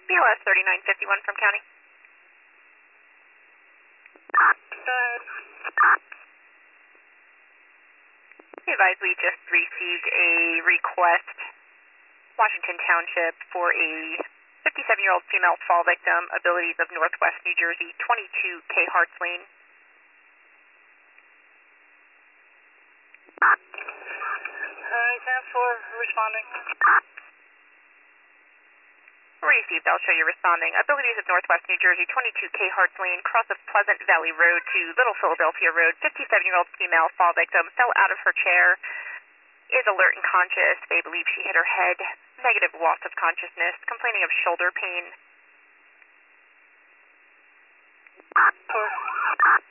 BLS 3951 from county. Go ahead. Be advised we just received a request, Washington Township, for a 57-year-old female fall victim, abilities of Northwest New Jersey, 22 K Harts Lane. Alright, 10-4, responding. Received, I'll show you responding. Abilities of Northwest New Jersey, 22 K Harts Lane, cross of Pleasant Valley Road to Little Philadelphia Road. 57-year-old female fall victim fell out of her chair, is alert and conscious. They believe she hit her head. Negative loss of consciousness, complaining of shoulder pain. 4.